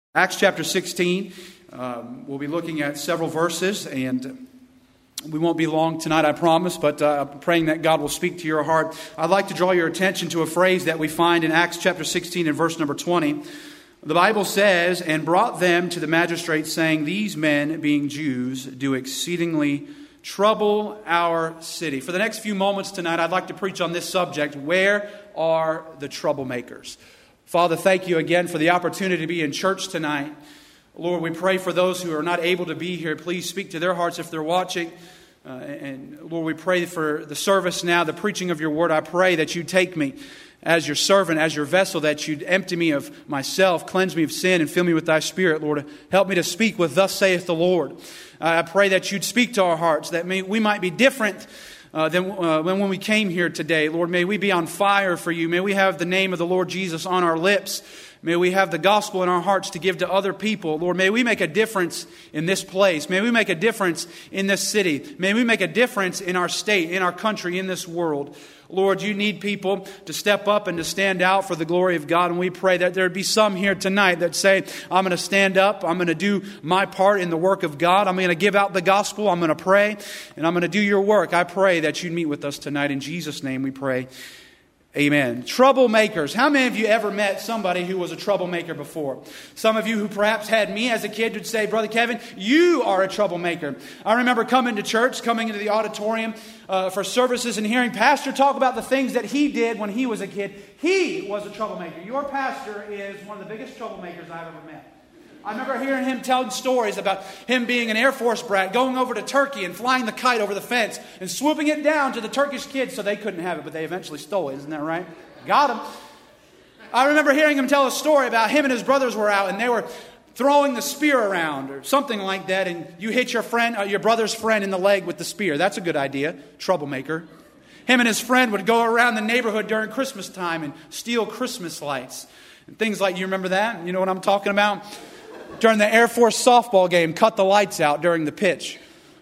Acts chapter 16, we'll be looking at several verses, and we won't be long tonight, I promise, but I'm praying that God will speak to your heart. I'd like to draw your attention to a phrase that we find in Acts chapter 16 and verse number 20. The Bible says, "And brought them to the magistrates, saying, These men, being Jews, do exceedingly trouble our city." For the next few moments tonight, I'd like to preach on this subject: where are the troublemakers? Father, thank you again for the opportunity to be in church tonight. Lord, we pray for those who are not able to be here. Please speak to their hearts if they're watching. And Lord, we pray for the service now, the preaching of your word. I pray that you take me as your servant, as your vessel, that you'd empty me of myself, cleanse me of sin, and fill me with thy Spirit. Lord, help me to speak with "Thus saith the Lord." I pray that you'd speak to our hearts, that we might be different than when we came here today. Lord, may we be on fire for you. May we have the name of the Lord Jesus on our lips. May we have the gospel in our hearts to give to other people. Lord, may we make a difference in this place. May we make a difference in this city. May we make a difference in our state, in our country, in this world. Lord, you need people to step up and to stand out for the glory of God. And we pray that there would be some here tonight that say, I'm going to stand up. I'm going to do my part in the work of God. I'm going to give out the gospel. I'm going to pray. And I'm going to do your work. I pray that you'd meet with us tonight. In Jesus' name we pray. Amen. Troublemakers. How many of you ever met somebody who was a troublemaker before? Some of you who perhaps had me as a kid would say, Brother Kevin, you are a troublemaker. I remember coming to church, coming into the auditorium for services and hearing Pastor talk about the things that he did when he was a kid. He was a troublemaker. Your pastor is one of the biggest troublemakers I've ever met. I remember hearing him telling stories about him being an Air Force brat, going over to Turkey and flying the kite over the fence and swooping it down to the Turkish kids so they couldn't have it, but they eventually stole it. Isn't that right? Got him. I remember hearing him tell a story about him and his brothers were out and they were throwing the spear around or something like that, and you hit your brother's friend in the leg with the spear. That's a good idea. Troublemaker. Him and his friend would go around the neighborhood during Christmas time and steal Christmas lights and things like, you remember that? You know what I'm talking about? During the Air Force softball game, cut the lights out during the pitch.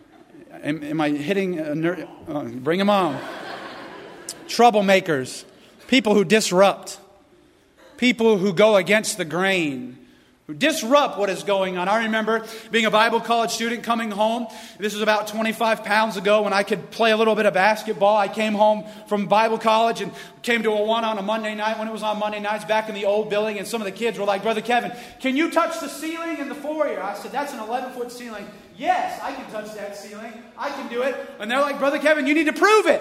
Am I hitting a nerd? Bring them on. Troublemakers. People who disrupt. People who go against the grain. Who disrupt what is going on. I remember being a Bible college student coming home. This was about 25 pounds ago when I could play a little bit of basketball. I came home from Bible college and came to one on a Monday night when it was on Monday nights back in the old building. And some of the kids were like, Brother Kevin, can you touch the ceiling in the foyer? I said, that's an 11-foot ceiling. Yes, I can touch that ceiling. I can do it. And they're like, Brother Kevin, you need to prove it.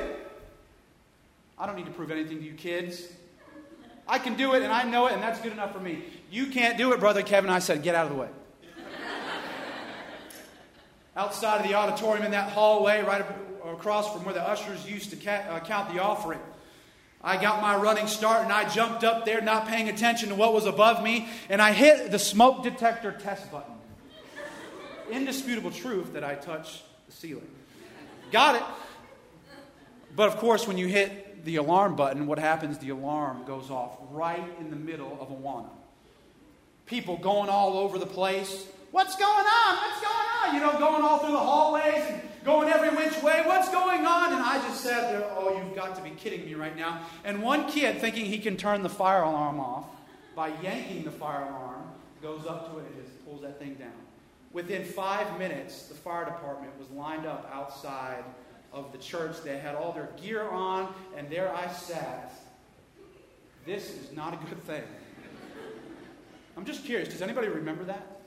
I don't need to prove anything to you kids. I can do it and I know it and that's good enough for me. You can't do it, Brother Kevin. I said, get out of the way. Outside of the auditorium in that hallway, right across from where the ushers used to count the offering, I got my running start and I jumped up there not paying attention to what was above me, and I hit the smoke detector test button. Indisputable truth that I touched the ceiling. Got it. But of course, when you hit the alarm button, what happens? The alarm goes off right in the middle of Awana. People going all over the place. What's going on? What's going on? You know, going all through the hallways and going every which way. What's going on? And I just sat there, oh, you've got to be kidding me right now. And one kid, thinking he can turn the fire alarm off by yanking the fire alarm, goes up to it and just pulls that thing down. Within 5 minutes, the fire department was lined up outside of the church. They had all their gear on, and there I sat. This is not a good thing. I'm just curious, does anybody remember that?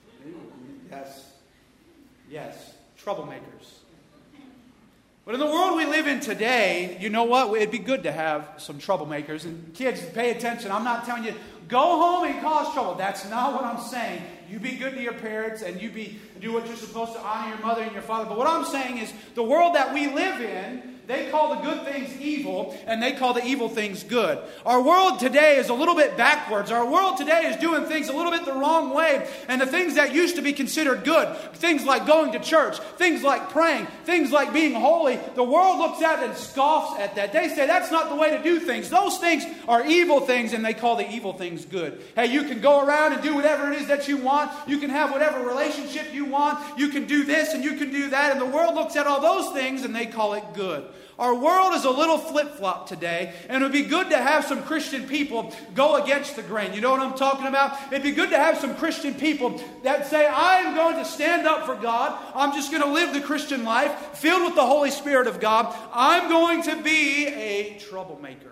Yes. Troublemakers. But in the world we live in today, you know what? It'd be good to have some troublemakers. And kids, pay attention. I'm not telling you, go home and cause trouble. That's not what I'm saying. You be good to your parents and do what you're supposed to, honor your mother and your father. But what I'm saying is the world that we live in, they call the good things evil, and they call the evil things good. Our world today is a little bit backwards. Our world today is doing things a little bit the wrong way. And the things that used to be considered good, things like going to church, things like praying, things like being holy, the world looks at it and scoffs at that. They say that's not the way to do things. Those things are evil things, and they call the evil things good. Hey, you can go around and do whatever it is that you want. You can have whatever relationship you want. You can do this and you can do that. And the world looks at all those things and they call it good. Our world is a little flip-flop today, and it would be good to have some Christian people go against the grain. You know what I'm talking about? It'd be good to have some Christian people that say, I'm going to stand up for God. I'm just going to live the Christian life filled with the Holy Spirit of God. I'm going to be a troublemaker.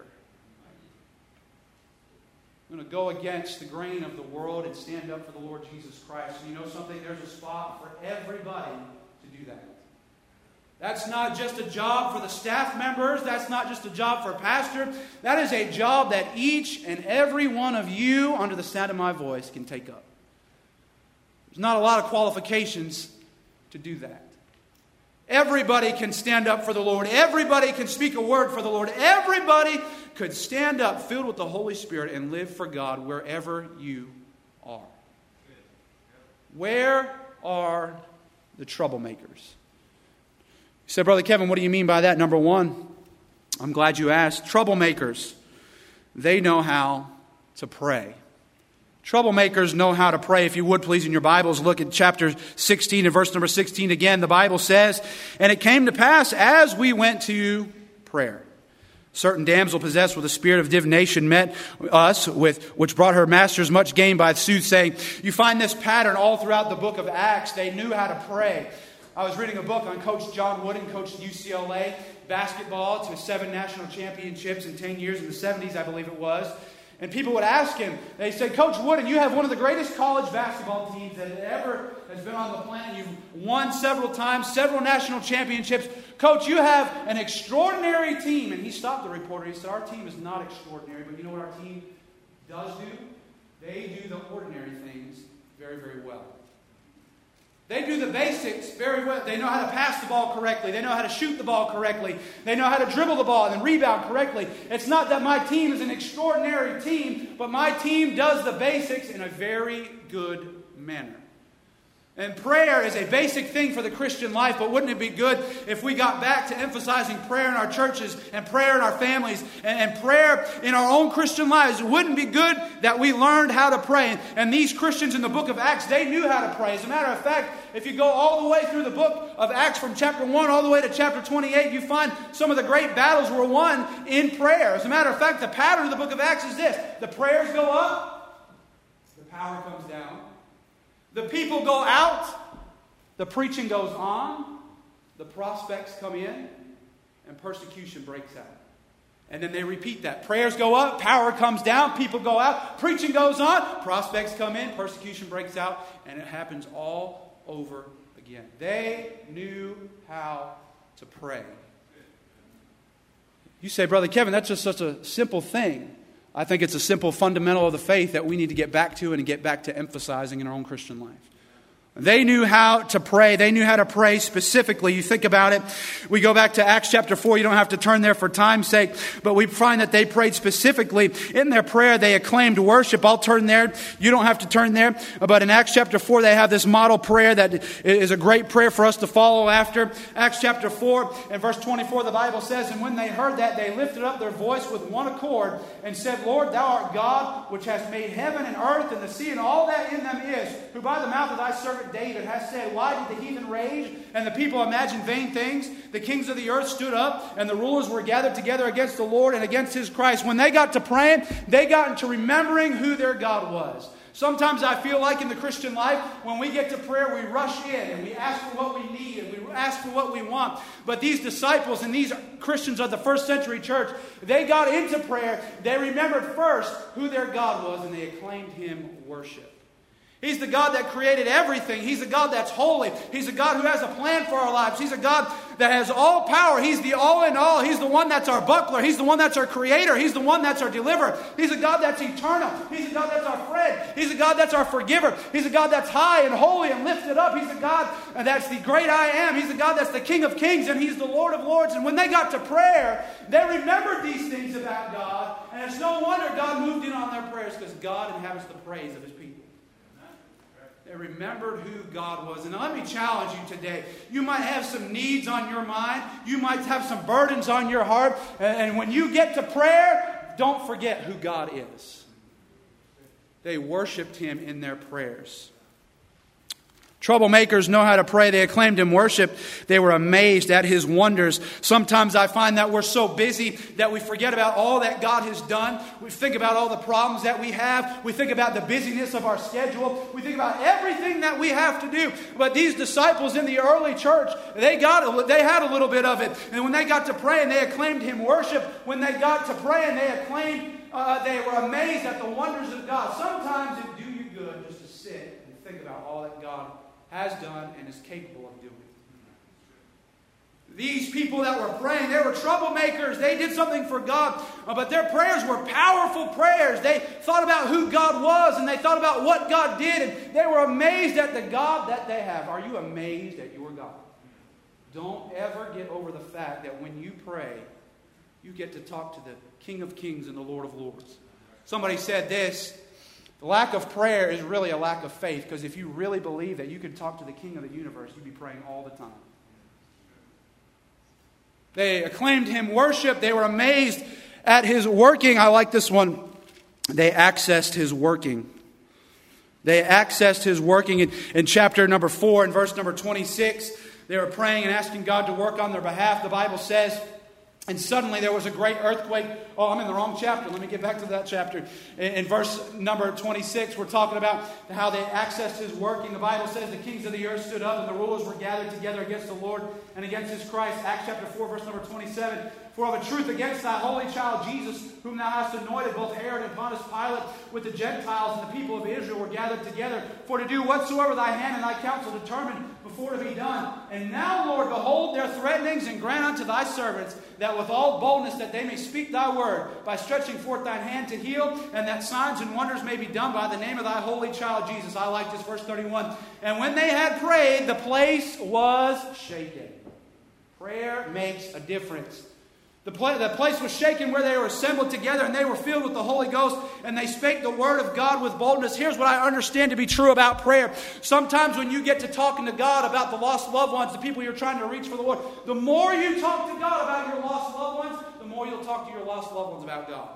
I'm going to go against the grain of the world and stand up for the Lord Jesus Christ. And you know something? There's a spot for everybody to do that. That's not just a job for the staff members. That's not just a job for a pastor. That is a job that each and every one of you, under the sound of my voice, can take up. There's not a lot of qualifications to do that. Everybody can stand up for the Lord. Everybody can speak a word for the Lord. Everybody could stand up filled with the Holy Spirit and live for God wherever you are. Where are the troublemakers? You said, Brother Kevin, what do you mean by that? Number one, I'm glad you asked. Troublemakers, they know how to pray. Troublemakers know how to pray. If you would, please, in your Bibles, look at chapter 16 and verse number 16 again. The Bible says, and it came to pass as we went to prayer. Certain damsel possessed with a spirit of divination met us, which brought her masters much gain by soothsaying. You find this pattern all throughout the book of Acts. They knew how to pray. I was reading a book on Coach John Wooden, coached UCLA basketball to 7 national championships in 10 years in the 70s, I believe it was. And people would ask him, they said, Coach Wooden, you have one of the greatest college basketball teams that ever has been on the planet. You've won several times, several national championships. Coach, you have an extraordinary team. And he stopped the reporter. He said, our team is not extraordinary, but you know what our team does do? They do the ordinary things very, very well. They do the basics very well. They know how to pass the ball correctly. They know how to shoot the ball correctly. They know how to dribble the ball and then rebound correctly. It's not that my team is an extraordinary team, but my team does the basics in a very good manner. And prayer is a basic thing for the Christian life, but wouldn't it be good if we got back to emphasizing prayer in our churches and prayer in our families and prayer in our own Christian lives? Wouldn't it be good that we learned how to pray? And these Christians in the book of Acts, they knew how to pray. As a matter of fact, if you go all the way through the book of Acts from chapter 1 all the way to chapter 28, you find some of the great battles were won in prayer. As a matter of fact, the pattern of the book of Acts is this. The prayers go up, the power comes down. The people go out, the preaching goes on, the prospects come in, and persecution breaks out. And then they repeat that. Prayers go up, power comes down, people go out, preaching goes on, prospects come in, persecution breaks out, and it happens all over again. They knew how to pray. You say, Brother Kevin, that's just such a simple thing. I think it's a simple fundamental of the faith that we need to get back to and get back to emphasizing in our own Christian life. They knew how to pray. They knew how to pray specifically. You think about it. We go back to Acts chapter 4. You don't have to turn there for time's sake. But we find that they prayed specifically. In their prayer, they acclaimed worship. I'll turn there. You don't have to turn there. But in Acts chapter 4, they have this model prayer that is a great prayer for us to follow after. Acts chapter 4 and verse 24, the Bible says, and when they heard that, they lifted up their voice with one accord and said, Lord, thou art God, which hast made heaven and earth and the sea and all that in them is, who by the mouth of thy servant David has said, why did the heathen rage and the people imagine vain things? The kings of the earth stood up and the rulers were gathered together against the Lord and against his Christ. When they got to praying, they got into remembering who their God was. Sometimes I feel like in the Christian life, when we get to prayer, we rush in and we ask for what we need and we ask for what we want. But these disciples and these Christians of the first century church, they got into prayer. They remembered first who their God was and they acclaimed him worship. He's the God that created everything. He's a God that's holy. He's a God who has a plan for our lives. He's a God that has all power. He's the all in all. He's the one that's our buckler. He's the one that's our creator. He's the one that's our deliverer. He's a God that's eternal. He's a God that's our friend. He's a God that's our forgiver. He's a God that's high and holy and lifted up. He's a God that's the great I am. He's a God that's the King of kings and he's the Lord of lords. And when they got to prayer, they remembered these things about God. And it's no wonder God moved in on their prayers because God inhabits the praise of his people. They remembered who God was. And let me challenge you today. You might have some needs on your mind. You might have some burdens on your heart. And when you get to prayer, don't forget who God is. They worshiped him in their prayers. Troublemakers know how to pray. They acclaimed Him worship. They were amazed at His wonders. Sometimes I find that we're so busy that we forget about all that God has done. We think about all the problems that we have. We think about the busyness of our schedule. We think about everything that we have to do. But these disciples in the early church, they had a little bit of it. And when they got to praying, they acclaimed Him worship. When they got to praying, they were amazed at the wonders of God. Sometimes it do you good just to sit and think about all that God has done and is capable of doing. These people that were praying, they were troublemakers. They did something for God, but their prayers were powerful prayers. They thought about who God was, and they thought about what God did, and they were amazed at the God that they have. Are you amazed at your God? Don't ever get over the fact that when you pray, you get to talk to the King of Kings and the Lord of Lords. Somebody said this: the lack of prayer is really a lack of faith, because if you really believe that you could talk to the King of the universe, you'd be praying all the time. They acclaimed Him worship. They were amazed at His working. I like this one. They accessed His working. They accessed His working. In chapter number 4 and verse number 26, they were praying and asking God to work on their behalf. The Bible says, and suddenly there was a great earthquake. Oh, I'm in the wrong chapter. Let me get back to that chapter. In verse number 26, we're talking about how they accessed His working. The Bible says the kings of the earth stood up and the rulers were gathered together against the Lord and against His Christ. Acts chapter 4, verse number 27. For of a truth against thy holy child Jesus, whom thou hast anointed, both Herod and Pontius Pilate with the Gentiles and the people of Israel were gathered together for to do whatsoever thy hand and thy counsel determined before to be done. And now, Lord, behold their threatenings, and grant unto thy servants that with all boldness that they may speak thy word, by stretching forth thine hand to heal, and that signs and wonders may be done by the name of thy holy child Jesus. I like this, verse 31. And when they had prayed, the place was shaken. Prayer makes a difference. The place was shaken where they were assembled together, and they were filled with the Holy Ghost, and they spake the word of God with boldness. Here's what I understand to be true about prayer. Sometimes when you get to talking to God about the lost loved ones, the people you're trying to reach for the Lord, the more you talk to God about your lost loved ones, the more you'll talk to your lost loved ones about God.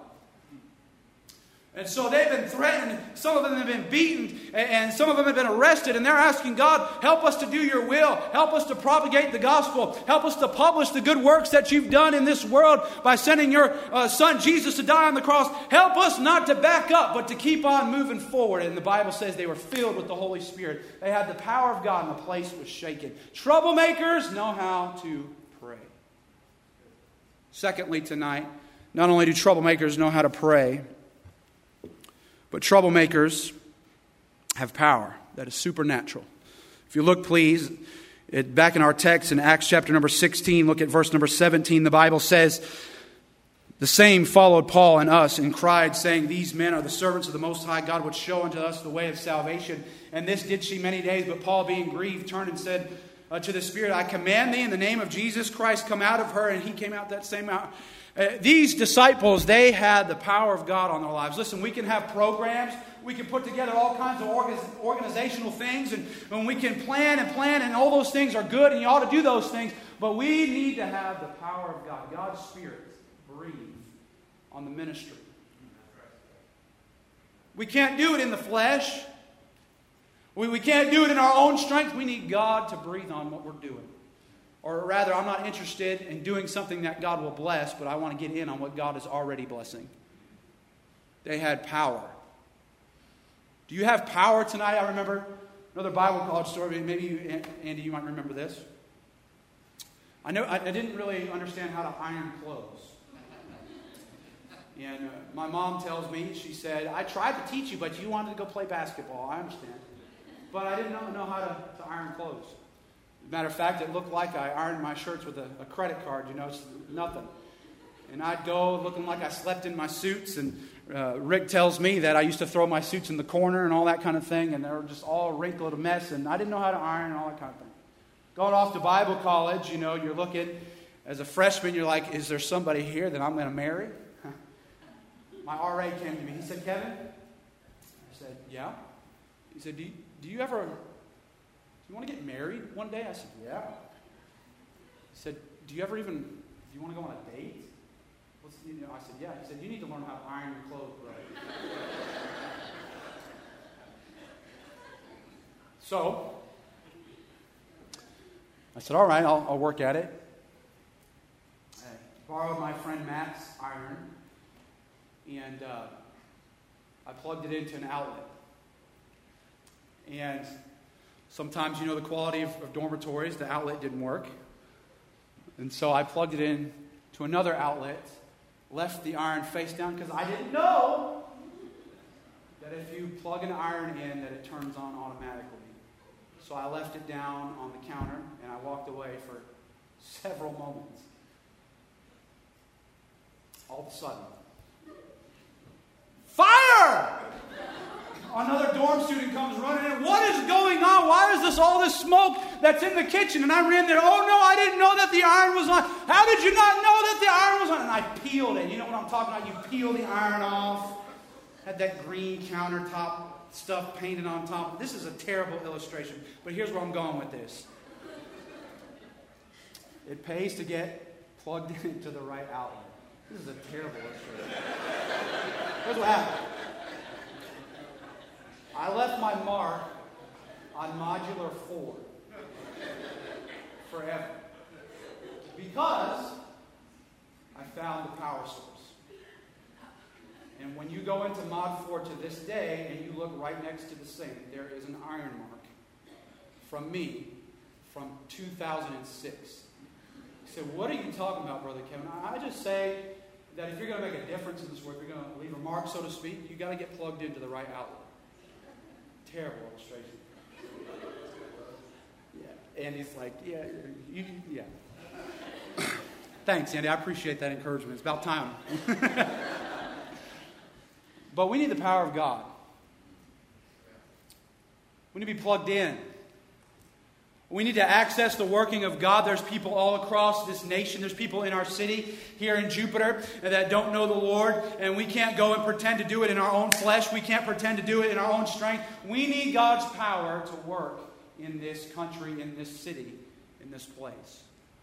And so they've been threatened. Some of them have been beaten. And some of them have been arrested. And they're asking God, help us to do your will. Help us to propagate the gospel. Help us to publish the good works that you've done in this world by sending your son Jesus to die on the cross. Help us not to back up, but to keep on moving forward. And the Bible says they were filled with the Holy Spirit. They had the power of God, and the place was shaken. Troublemakers know how to pray. Secondly, tonight, not only do troublemakers know how to pray, but troublemakers have power that is supernatural. If you look, please, back in our text in Acts chapter number 16, look at verse number 17. The Bible says, the same followed Paul and us and cried, saying, these men are the servants of the Most High God, which show unto us the way of salvation. And this did she many days. But Paul, being grieved, turned and said to the Spirit, I command thee in the name of Jesus Christ, come out of her. And he came out that same hour. These disciples, they had the power of God on their lives. Listen, we can have programs. We can put together all kinds of organizational things. And we can plan. And all those things are good. And you ought to do those things. But we need to have the power of God. God's Spirit breathe on the ministry. We can't do it in the flesh. We can't do it in our own strength. We need God to breathe on what we're doing. Or rather, I'm not interested in doing something that God will bless, but I want to get in on what God is already blessing. They had power. Do you have power tonight? I remember another Bible college story. Maybe you, Andy, you might remember this. I didn't really understand how to iron clothes. And my mom tells me, she said, I tried to teach you, but you wanted to go play basketball. I understand. But I didn't know how to iron clothes. Matter of fact, it looked like I ironed my shirts with a credit card. You know, it's nothing. And I'd go looking like I slept in my suits. And Rick tells me that I used to throw my suits in the corner and all that kind of thing. And they were just all wrinkled a mess. And I didn't know how to iron and all that kind of thing. Going off to Bible college, you know, you're looking. As a freshman, you're like, is there somebody here that I'm going to marry? My RA came to me. He said, Kevin? I said, yeah. He said, do you want to get married one day? I said, yeah. He said, do you want to go on a date? I said, yeah. He said, you need to learn how to iron your clothes, brother. So, I said, all right, I'll work at it. I borrowed my friend Matt's iron, and I plugged it into an outlet. And sometimes, the quality of dormitories, the outlet didn't work. And so I plugged it in to another outlet, left the iron face down, because I didn't know that if you plug an iron in, that it turns on automatically. So I left it down on the counter, and I walked away for several moments. All of a sudden, fire! Another dorm student comes running in. What is going on? Why is this all this smoke that's in the kitchen? And I ran there. Oh, no, I didn't know that the iron was on. How did you not know that the iron was on? And I peeled it. You know what I'm talking about? You peel the iron off. Had that green countertop stuff painted on top. This is a terrible illustration. But here's where I'm going with this. It pays to get plugged into the right outlet. This is a terrible illustration. Here's what happened. I left my mark on modular 4 forever because I found the power source. And when you go into Mod 4 to this day and you look right next to the sink, there is an iron mark from me from 2006. You say, what are you talking about, Brother Kevin? I just say that if you're going to make a difference in this work, if you're going to leave a mark, so to speak, you've got to get plugged into the right outlet. Terrible illustration. Yeah. Andy's like, yeah. Thanks, Andy. I appreciate that encouragement. It's about time. But we need the power of God. We need to be plugged in. We need to access the working of God. There's people all across this nation. There's people in our city here in Jupiter that don't know the Lord. And we can't go and pretend to do it in our own flesh. We can't pretend to do it in our own strength. We need God's power to work in this country, in this city, in this place.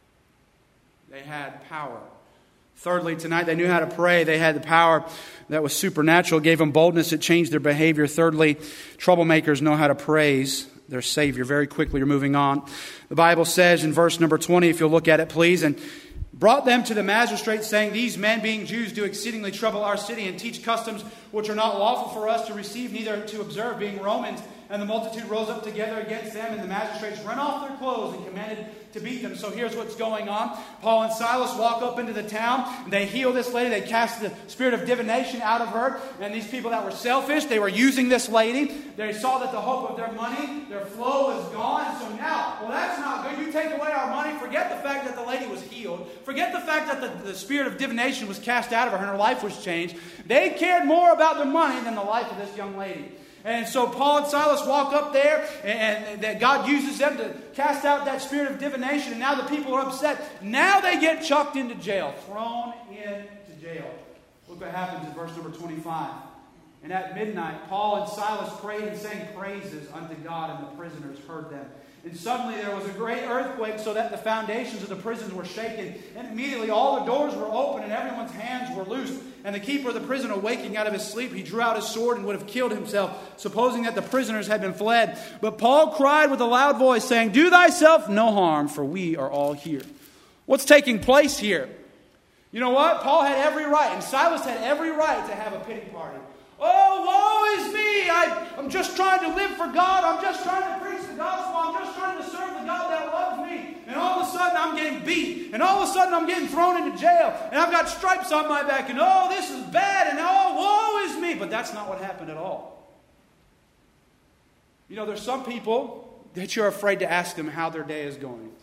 They had power. Thirdly, tonight they knew how to pray. They had the power that was supernatural. It gave them boldness. It changed their behavior. Thirdly, troublemakers know how to praise their Savior. Very quickly, you're moving on. The Bible says in verse number 20, if you'll look at it, please, and brought them to the magistrates, saying, these men, being Jews, do exceedingly trouble our city and teach customs which are not lawful for us to receive, neither to observe, being Romans. And the multitude rose up together against them, and the magistrates rent off their clothes and commanded to beat them. So here's what's going on. Paul and Silas walk up into the town. They heal this lady. They cast the spirit of divination out of her. And these people that were selfish, they were using this lady. They saw that the hope of their money, their flow was gone. So now, well, that's not good. You take away our money. Forget the fact that the lady was healed. Forget the fact that the spirit of divination was cast out of her and her life was changed. They cared more about their money than the life of this young lady. And so Paul and Silas walk up there, and that God uses them to cast out that spirit of divination. And now the people are upset. Now they get chucked into jail, thrown into jail. Look what happens in verse number 25. And at midnight, Paul and Silas prayed and sang praises unto God, and the prisoners heard them. And suddenly there was a great earthquake, so that the foundations of the prisons were shaken. And immediately all the doors were open, and everyone's hands were loosed. And the keeper of the prison, awaking out of his sleep, he drew out his sword and would have killed himself, supposing that the prisoners had been fled. But Paul cried with a loud voice, saying, do thyself no harm, for we are all here. What's taking place here? You know what? Paul had every right, and Silas had every right to have a pity party. Oh, woe is me! I'm just trying to live for God. I'm just trying to preach the gospel. I'm just trying to serve the God that loves me. And all of a sudden I'm getting beat. And all of a sudden I'm getting thrown into jail. And I've got stripes on my back. And oh, this is bad. And oh, woe is me. But that's not what happened at all. You know, there's some people that you're afraid to ask them how their day is going.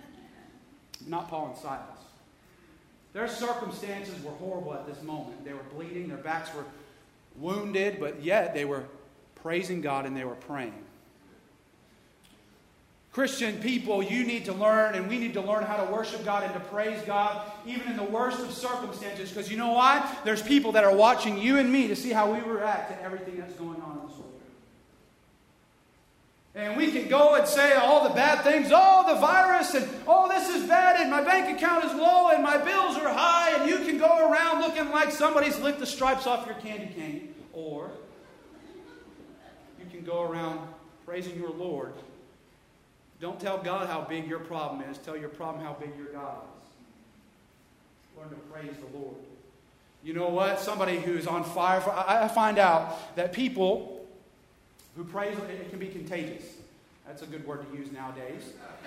Not Paul and Silas. Their circumstances were horrible at this moment. They were bleeding. Their backs were wounded, but yet they were praising God and they were praying. Christian people, you need to learn, and we need to learn how to worship God and to praise God even in the worst of circumstances, because you know why? There's people that are watching you and me to see how we react to everything that's going on in this world. And we can go and say all the bad things, oh, the virus, and oh, this is bad, and my bank account is low, and my bills are high, and you can go around looking like somebody's licked the stripes off your candy cane. Or you can go around praising your Lord Don't tell God how big your problem is. Tell your problem how big your God is. Learn to praise the Lord. You know what? Somebody who's on fire. I find out that people who praise, it can be contagious. That's a good word to use nowadays.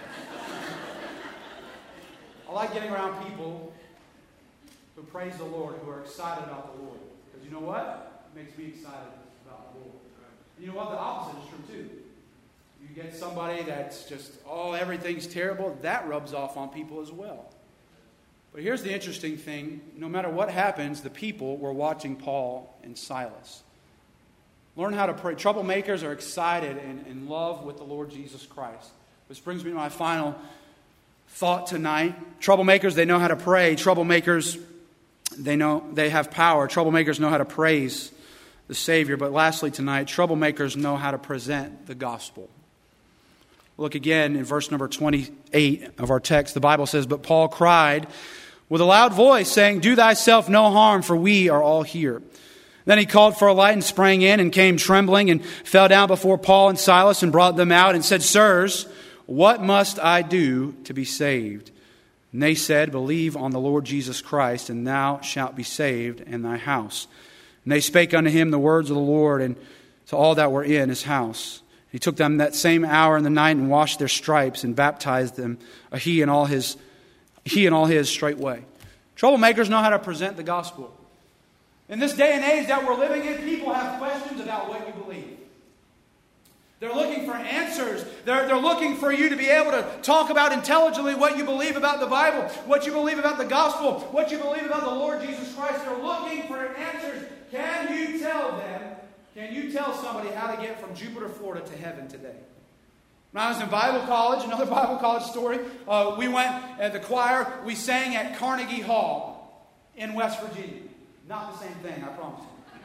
I like getting around people who praise the Lord, who are excited about the Lord. Because you know what? It makes me excited about the Lord. And you know what? The opposite is true too. You get somebody that's just, everything's terrible. That rubs off on people as well. But here's the interesting thing. No matter what happens, the people were watching Paul and Silas. Learn how to pray. Troublemakers are excited and in love with the Lord Jesus Christ. Which brings me to my final thought tonight. Troublemakers, they know how to pray. Troublemakers, they have power. Troublemakers know how to praise the Savior. But lastly tonight, troublemakers know how to present the gospel. Look again in verse number 28 of our text. The Bible says, "But Paul cried with a loud voice, saying, 'Do thyself no harm, for we are all here.' Then he called for a light and sprang in and came trembling and fell down before Paul and Silas and brought them out and said, 'Sirs, what must I do to be saved?' And they said, 'Believe on the Lord Jesus Christ, and thou shalt be saved and thy house.' And they spake unto him the words of the Lord and to all that were in his house. He took them that same hour in the night and washed their stripes and baptized them, he and all his straightway." Troublemakers know how to present the gospel. In this day and age that we're living in, people have questions about what you believe. They're looking for answers. They're looking for you to be able to talk about intelligently what you believe about the Bible, what you believe about the gospel, what you believe about the Lord Jesus Christ. They're looking for answers. Can you tell them? Can you tell somebody how to get from Jupiter, Florida to heaven today? When I was in Bible college, another Bible college story, we went at the choir, we sang at Carnegie Hall in West Virginia. Not the same thing, I promise you.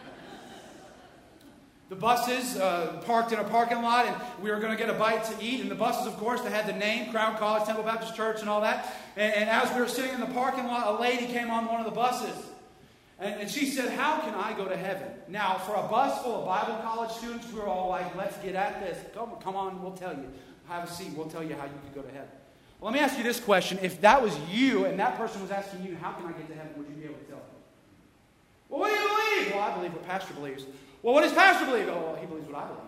The buses parked in a parking lot, and we were going to get a bite to eat. And the buses, of course, they had the name, Crown College, Temple Baptist Church, and all that. And as we were sitting in the parking lot, a lady came on one of the buses. And she said, "How can I go to heaven?" Now, for a bus full of Bible college students, we were all like, "Let's get at this. Come on, we'll tell you. Have a seat. We'll tell you how you can go to heaven." Well, let me ask you this question. If that was you and that person was asking you, "How can I get to heaven?" would you be able to tell them? "Well, what do you believe?" "Well, I believe what Pastor believes." "Well, what does Pastor believe?" "Oh, well, he believes what I believe."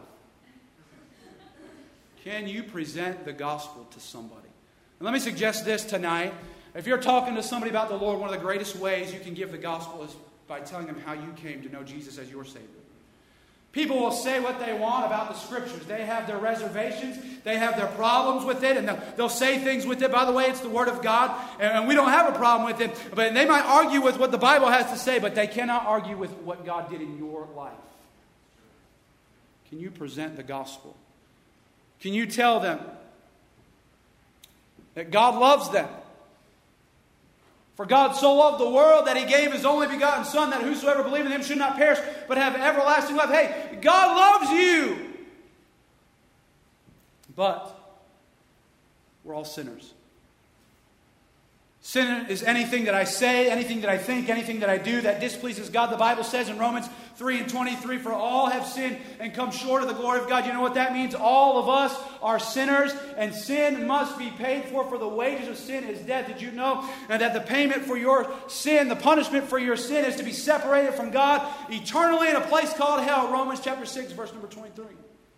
Can you present the gospel to somebody? And let me suggest this tonight. If you're talking to somebody about the Lord, one of the greatest ways you can give the gospel is by telling them how you came to know Jesus as your Savior. People will say what they want about the Scriptures. They have their reservations. They have their problems with it. And they'll say things with it. By the way, it's the Word of God. And we don't have a problem with it. But they might argue with what the Bible has to say, but they cannot argue with what God did in your life. Can you present the gospel? Can you tell them that God loves them? For God so loved the world that He gave His only begotten Son, that whosoever believeth in Him should not perish, but have everlasting life. Hey, God loves you! But we're all sinners. Sin is anything that I say, anything that I think, anything that I do that displeases God. The Bible says in Romans 3:23, "For all have sinned and come short of the glory of God." You know what that means? All of us are sinners, and sin must be paid for the wages of sin is death. Did you know that the payment for your sin, the punishment for your sin, is to be separated from God eternally in a place called hell? Romans chapter 6, verse number 23.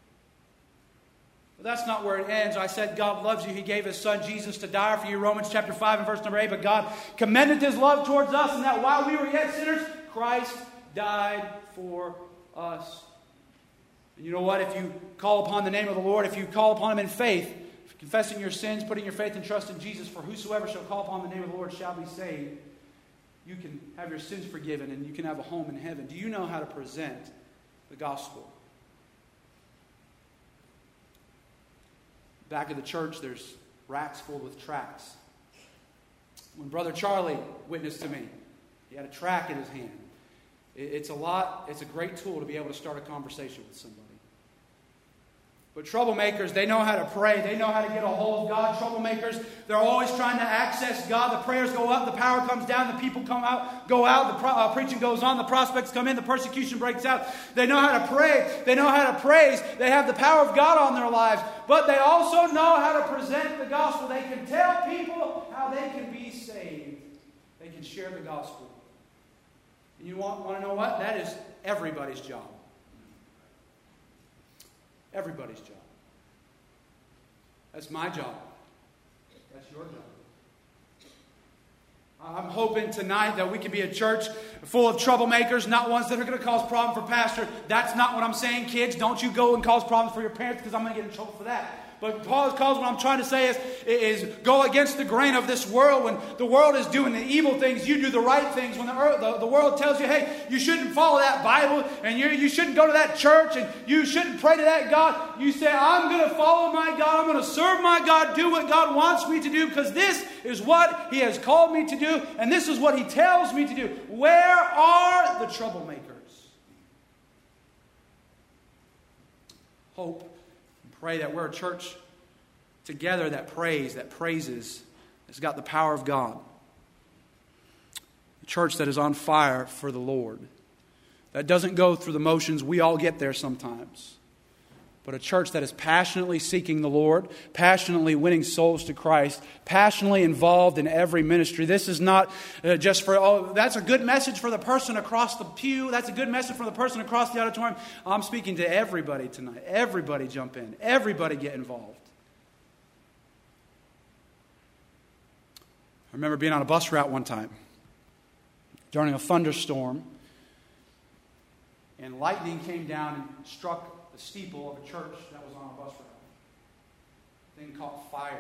But that's not where it ends. I said God loves you. He gave His Son Jesus to die for you. Romans chapter 5 and verse number 8. "But God commended His love towards us, and that while we were yet sinners, Christ died for us." And you know what? If you call upon the name of the Lord, if you call upon Him in faith, confessing your sins, putting your faith and trust in Jesus, for whosoever shall call upon the name of the Lord shall be saved, you can have your sins forgiven and you can have a home in heaven. Do you know how to present the gospel? Back of the church, there's racks full with tracts. When Brother Charlie witnessed to me, he had a tract in his hand. It's a great tool to be able to start a conversation with somebody. But troublemakers, they know how to pray. They know how to get a hold of God. Troublemakers, they're always trying to access God. The prayers go up, the power comes down, the people go out, the preaching goes on, the prospects come in, the persecution breaks out. They know how to pray. They know how to praise. They have the power of God on their lives. But they also know how to present the gospel. They can tell people how they can be saved. They can share the gospel. And you want to know what? That is everybody's job. Everybody's job. That's my job. That's your job. I'm hoping tonight that we can be a church full of troublemakers, not ones that are going to cause problems for pastor. That's not what I'm saying, kids. Don't you go and cause problems for your parents, because I'm going to get in trouble for that. But what I'm trying to say is go against the grain of this world. When the world is doing the evil things, you do the right things. When the world tells you, hey, you shouldn't follow that Bible, and you shouldn't go to that church, and you shouldn't pray to that God, you say, I'm going to follow my God. I'm going to serve my God, do what God wants me to do, because this is what He has called me to do, and this is what He tells me to do. Where are the troublemakers? Hope. Pray that we're a church together that praises, has got the power of God. A church that is on fire for the Lord. That doesn't go through the motions. We all get there sometimes. But a church that is passionately seeking the Lord, passionately winning souls to Christ, passionately involved in every ministry. This is not just for, that's a good message for the person across the pew. That's a good message for the person across the auditorium. I'm speaking to everybody tonight. Everybody jump in. Everybody get involved. I remember being on a bus route one time during a thunderstorm, and lightning came down and struck the steeple of a church that was on a bus route. The thing caught fire.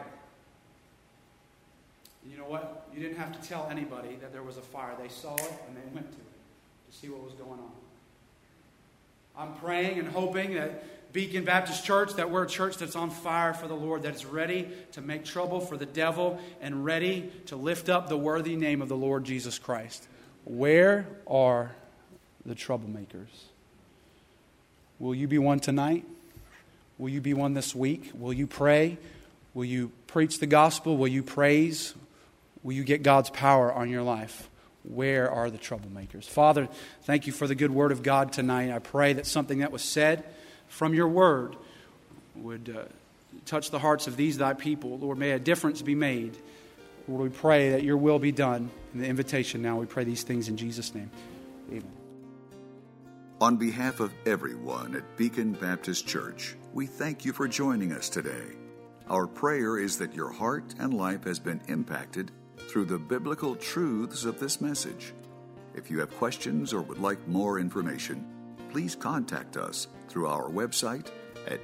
And you know what? You didn't have to tell anybody that there was a fire. They saw it and they went to it to see what was going on. I'm praying and hoping that Beacon Baptist Church, that we're a church that's on fire for the Lord, that is ready to make trouble for the devil and ready to lift up the worthy name of the Lord Jesus Christ. Where are the troublemakers? Will you be one tonight? Will you be one this week? Will you pray? Will you preach the gospel? Will you praise? Will you get God's power on your life? Where are the troublemakers? Father, thank you for the good word of God tonight. I pray that something that was said from your word would touch the hearts of these thy people. Lord, may a difference be made. Lord, we pray that your will be done. In the invitation now, we pray these things in Jesus' name. Amen. On behalf of everyone at Beacon Baptist Church, we thank you for joining us today. Our prayer is that your heart and life has been impacted through the biblical truths of this message. If you have questions or would like more information, please contact us through our website at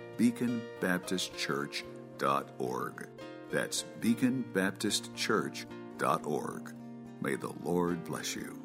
beaconbaptistchurch.org. That's beaconbaptistchurch.org. May the Lord bless you.